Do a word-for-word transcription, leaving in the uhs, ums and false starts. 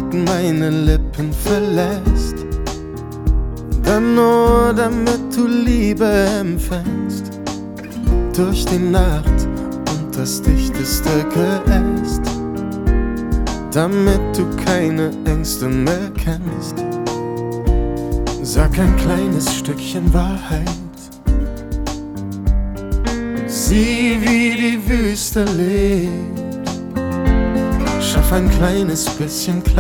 meine Lippen verlässt, dann nur damit du Liebe empfängst. Durch die Nacht und das dichteste Geäst, damit du keine Ängste mehr kennst. Sag ein kleines Stückchen Wahrheit, sieh, wie die Wüste lebt. Schaff ein kleines bisschen Klarheit.